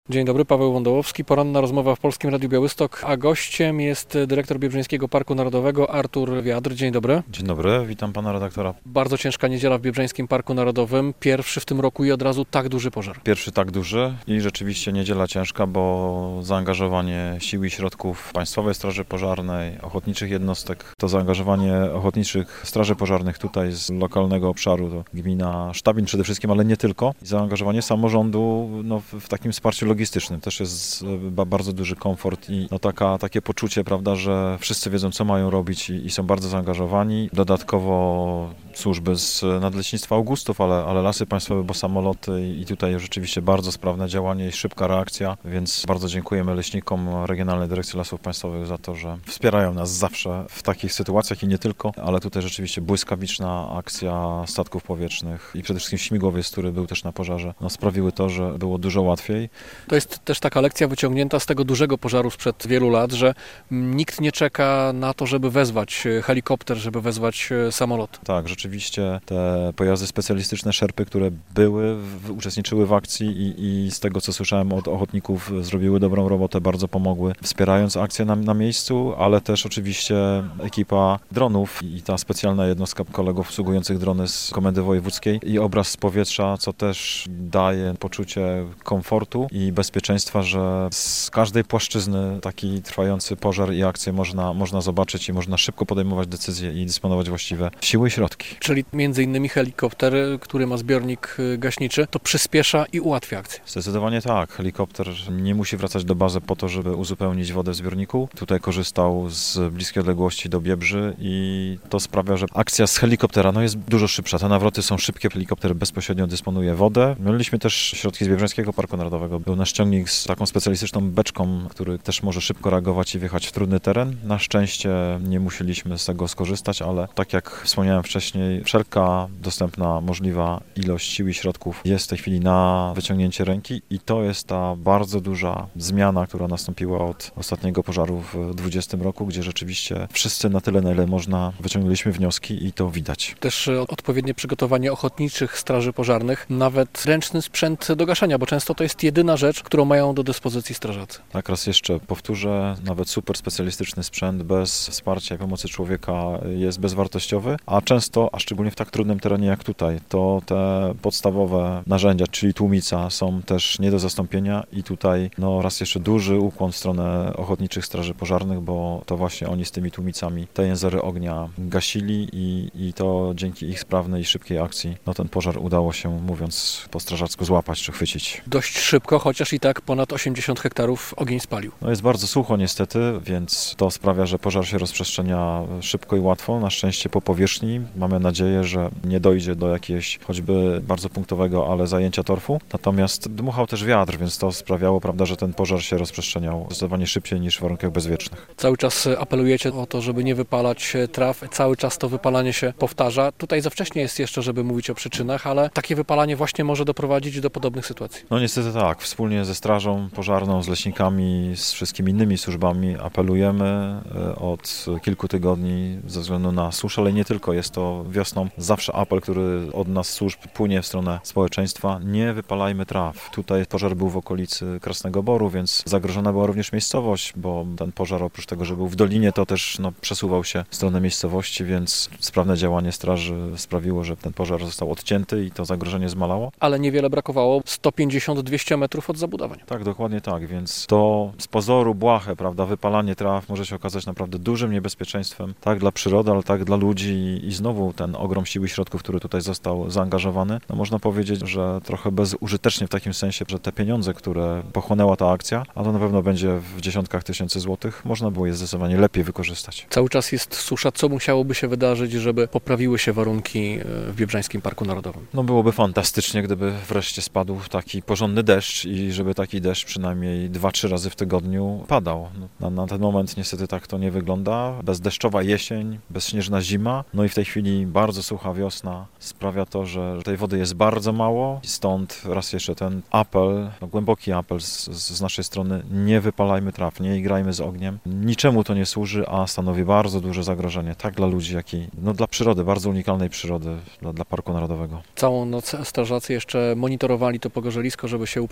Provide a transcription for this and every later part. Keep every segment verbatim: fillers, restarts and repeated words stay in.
Dzień dobry, Paweł Wądołowski. Poranna rozmowa w Polskim Radiu Białystok, a gościem jest dyrektor Biebrzańskiego Parku Narodowego Artur Wiatr. Dzień dobry. Dzień dobry, witam pana redaktora. Bardzo ciężka niedziela w Biebrzańskim Parku Narodowym. Pierwszy w tym roku i od razu tak duży pożar. Pierwszy tak duży i rzeczywiście niedziela ciężka, bo zaangażowanie sił i środków Państwowej Straży Pożarnej, ochotniczych jednostek, to zaangażowanie ochotniczych straży pożarnych tutaj z lokalnego obszaru, to gmina Sztabin przede wszystkim, ale nie tylko. I zaangażowanie samorządu no, w takim wsparciu logistycznym też jest bardzo duży komfort i no, taka, takie poczucie, prawda, że wszyscy wiedzą, co mają robić i, i są bardzo zaangażowani. Dodatkowo służby z Nadleśnictwa Augustów, ale, ale Lasy Państwowe, bo samoloty i tutaj rzeczywiście bardzo sprawne działanie i szybka reakcja, więc bardzo dziękujemy leśnikom Regionalnej Dyrekcji Lasów Państwowych za to, że wspierają nas zawsze w takich sytuacjach i nie tylko, ale tutaj rzeczywiście błyskawiczna akcja statków powietrznych i przede wszystkim śmigłowiec, który był też na pożarze, no, sprawiły to, że było dużo łatwiej. To jest też taka lekcja wyciągnięta z tego dużego pożaru sprzed wielu lat, że nikt nie czeka na to, żeby wezwać helikopter, żeby wezwać samolot. Tak, rzeczywiście te pojazdy specjalistyczne, szerpy, które były, w, uczestniczyły w akcji i, i z tego, co słyszałem od ochotników, zrobiły dobrą robotę, bardzo pomogły, wspierając akcję na, na miejscu, ale też oczywiście ekipa dronów i ta specjalna jednostka kolegów obsługujących drony z Komendy Wojewódzkiej i obraz z powietrza, co też daje poczucie komfortu i bezpieczeństwa, że z każdej płaszczyzny taki trwający pożar i akcję można, można zobaczyć i można szybko podejmować decyzje i dysponować właściwe siły i środki. Czyli między innymi helikopter, który ma zbiornik gaśniczy, to przyspiesza i ułatwia akcję. Zdecydowanie tak. Helikopter nie musi wracać do bazy po to, żeby uzupełnić wodę w zbiorniku. Tutaj korzystał z bliskiej odległości do Biebrzy i to sprawia, że akcja z helikoptera no, jest dużo szybsza. Te nawroty są szybkie, helikopter bezpośrednio dysponuje wodę. Mieliśmy też środki z Biebrzańskiego Parku Narodowego. Był nasz ciągnik z taką specjalistyczną beczką, który też może szybko reagować i wjechać w trudny teren. Na szczęście nie musieliśmy z tego skorzystać, ale tak jak wspomniałem wcześniej, wszelka dostępna, możliwa ilość sił i środków jest w tej chwili na wyciągnięcie ręki i to jest ta bardzo duża zmiana, która nastąpiła od ostatniego pożaru w dwudziestym roku, gdzie rzeczywiście wszyscy na tyle, na ile można, wyciągnęliśmy wnioski i to widać. Też odpowiednie przygotowanie ochotniczych straży pożarnych, nawet ręczny sprzęt do gaszenia, bo często to jest jedyna rzecz, którą mają do dyspozycji strażacy. Tak, raz jeszcze powtórzę, nawet super specjalistyczny sprzęt bez wsparcia i pomocy człowieka jest bezwartościowy, a często, a szczególnie w tak trudnym terenie jak tutaj, to te podstawowe narzędzia, czyli tłumica, są też nie do zastąpienia i tutaj no raz jeszcze duży ukłon w stronę ochotniczych straży pożarnych, bo to właśnie oni z tymi tłumicami te języry ognia gasili i, i to dzięki ich sprawnej i szybkiej akcji no ten pożar udało się, mówiąc po strażacku, złapać czy chwycić. Dość szybko, chociaż i tak ponad osiemdziesiąt hektarów ogień spalił. No jest bardzo sucho niestety, więc to sprawia, że pożar się rozprzestrzenia szybko i łatwo, na szczęście po powierzchni. Mamy nadzieję, że nie dojdzie do jakiegoś choćby bardzo punktowego, ale zajęcia torfu. Natomiast dmuchał też wiatr, więc to sprawiało, prawda, że ten pożar się rozprzestrzeniał zdecydowanie szybciej niż w warunkach bezwiecznych. Cały czas apelujecie o to, żeby nie wypalać traw. Cały czas to wypalanie się powtarza. Tutaj za wcześnie jest jeszcze, żeby mówić o przyczynach, ale takie wypalanie właśnie może doprowadzić do podobnych sytuacji. No niestety tak. Wspólnie ze Strażą Pożarną, z leśnikami, z wszystkimi innymi służbami apelujemy od kilku tygodni ze względu na suszę, ale nie tylko. Jest to wiosną zawsze apel, który od nas służb płynie w stronę społeczeństwa. Nie wypalajmy traw. Tutaj pożar był w okolicy Krasnego Boru, więc zagrożona była również miejscowość, bo ten pożar oprócz tego, że był w dolinie, to też no, przesuwał się w stronę miejscowości, więc sprawne działanie straży sprawiło, że ten pożar został odcięty i to zagrożenie zmalało. Ale niewiele brakowało, sto pięćdziesiąt do dwustu metrów od zabudowań. Tak, dokładnie tak, więc to z pozoru błahe, prawda, wypalanie traw może się okazać naprawdę dużym niebezpieczeństwem, tak dla przyrody, ale tak dla ludzi i znowu ten ogrom sił i środków, który tutaj został zaangażowany, no można powiedzieć, że trochę bezużytecznie w takim sensie, że te pieniądze, które pochłonęła ta akcja, a to na pewno będzie w dziesiątkach tysięcy złotych, można było je zdecydowanie lepiej wykorzystać. Cały czas jest susza. Co musiałoby się wydarzyć, żeby poprawiły się warunki w Biebrzańskim Parku Narodowym? No byłoby fantastycznie, gdyby wreszcie spadł taki porządny deszcz i żeby taki deszcz przynajmniej dwa, trzy razy w tygodniu padał. No, na, na ten moment niestety tak to nie wygląda. Bezdeszczowa jesień, bezśnieżna zima, no i w tej chwili bardzo sucha wiosna sprawia to, że tej wody jest bardzo mało. Stąd raz jeszcze ten apel, no głęboki apel z, z naszej strony, nie wypalajmy traw, nie igrajmy z ogniem. Niczemu to nie służy, a stanowi bardzo duże zagrożenie, tak dla ludzi, jak i no, dla przyrody, bardzo unikalnej przyrody, dla, dla Parku Narodowego. Całą noc strażacy jeszcze monitorowali to pogorzelisko, żeby się upewnić,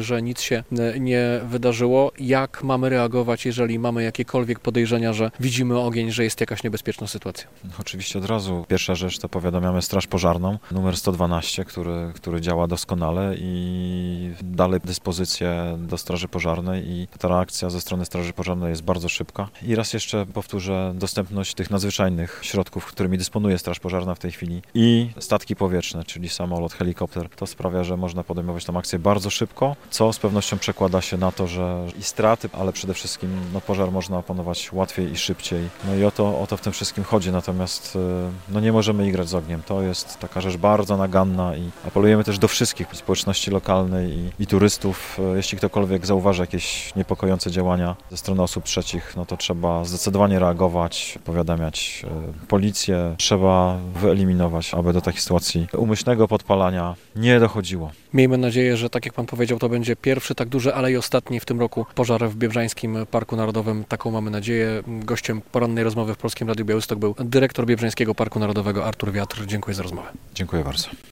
że nic się nie wydarzyło. Jak mamy reagować, jeżeli mamy jakiekolwiek podejrzenia, że widzimy ogień, że jest jakaś niebezpieczna sytuacja? Oczywiście od razu pierwsza rzecz to powiadamiamy Straż Pożarną, numer sto dwanaście, który, który działa doskonale i dalej dyspozycję do Straży Pożarnej i ta reakcja ze strony Straży Pożarnej jest bardzo szybka. I raz jeszcze powtórzę, dostępność tych nadzwyczajnych środków, którymi dysponuje Straż Pożarna w tej chwili i statki powietrzne, czyli samolot, helikopter, to sprawia, że można podejmować tę akcję bardzo szybko, co z pewnością przekłada się na to, że i straty, ale przede wszystkim no, pożar można opanować łatwiej i szybciej. No i o to, o to w tym wszystkim chodzi, natomiast no, nie możemy igrać z ogniem. To jest taka rzecz bardzo naganna i apelujemy też do wszystkich społeczności lokalnej i, i turystów. Jeśli ktokolwiek zauważy jakieś niepokojące działania ze strony osób trzecich, no to trzeba zdecydowanie reagować, powiadamiać policję, trzeba wyeliminować, aby do takiej sytuacji umyślnego podpalania nie dochodziło. Miejmy nadzieję, że tak jak Pan powiedział, to będzie pierwszy tak duży, ale i ostatni w tym roku pożar w Biebrzańskim Parku Narodowym. Taką mamy nadzieję. Gościem porannej rozmowy w Polskim Radiu Białystok był dyrektor Biebrzańskiego Parku Narodowego Artur Wiatr. Dziękuję za rozmowę. Dziękuję bardzo.